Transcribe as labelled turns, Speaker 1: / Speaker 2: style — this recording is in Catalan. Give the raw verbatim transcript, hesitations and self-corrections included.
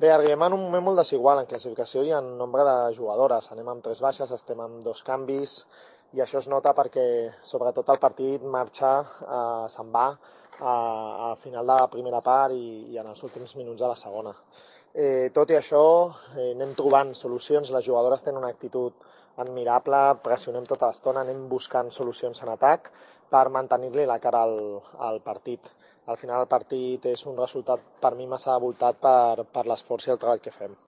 Speaker 1: Bé, arribem en un moment molt desigual. En classificació hi ha un nombre de jugadores. Anem amb tres baixes, estem amb dos canvis i això es nota perquè sobretot el partit marxa, eh, se'n va a, a final de la primera part i, i en els últims minuts de la segona. Eh, tot i això, eh, anem trobant solucions, les jugadores tenen una actitud admirable, pressionem tota l'estona, anem buscant solucions en atac per mantenir-li la cara al, al partit. Al final el partit és un resultat per mi massa voltat per, per l'esforç i el treball que fem.